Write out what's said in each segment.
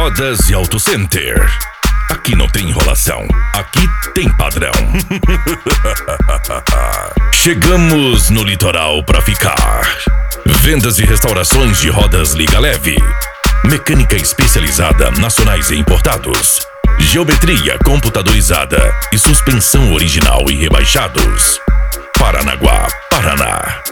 Rodas e Auto Center. Aqui não tem enrolação, aqui tem padrão. Chegamos no litoral pra ficar. Vendas e restaurações de rodas liga leve. Mecânica especializada, nacionais e importados. Geometria computadorizada e suspensão original e rebaixados. Paranaguá, Paraná.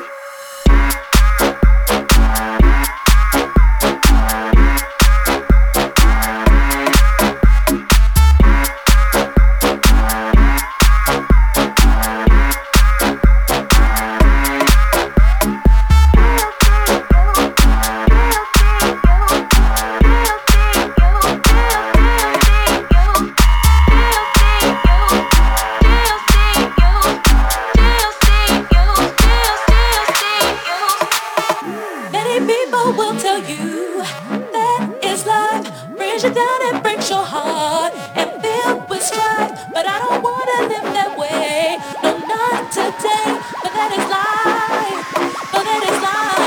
Will tell you that is life, brings you down and breaks your heart, and filled with strife. But I don't wanna live that way, no, not today. But that is life, but that is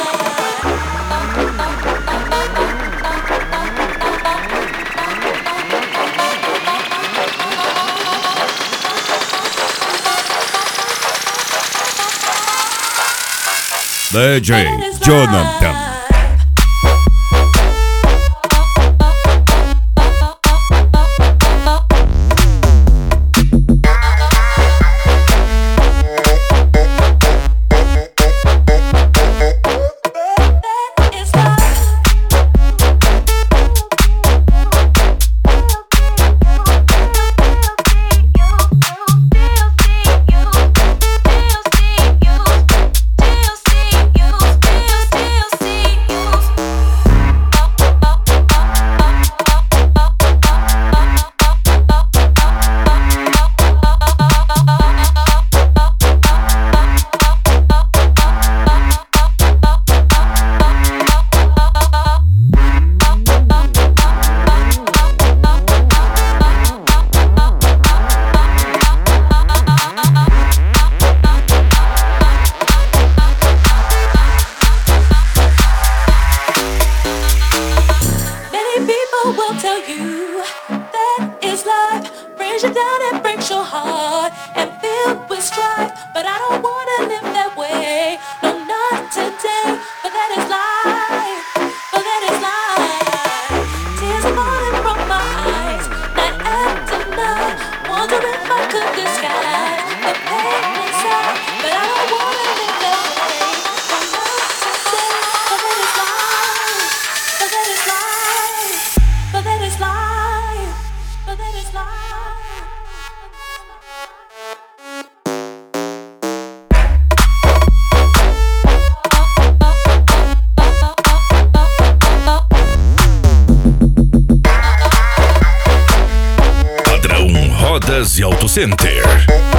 DJ Jonathan. will tell you that is life, brings you down and breaks your heart, and filled with strife. But I don't wanna live that way, no, not today. But that is life, but that is life. Tears are falling from my eyes, night after night, wondering if I could disguise the pain inside. But I don't wanna live that way, no, not today. But that is life, but that is life, but that is life, but that is life. Rodas e Auto Center.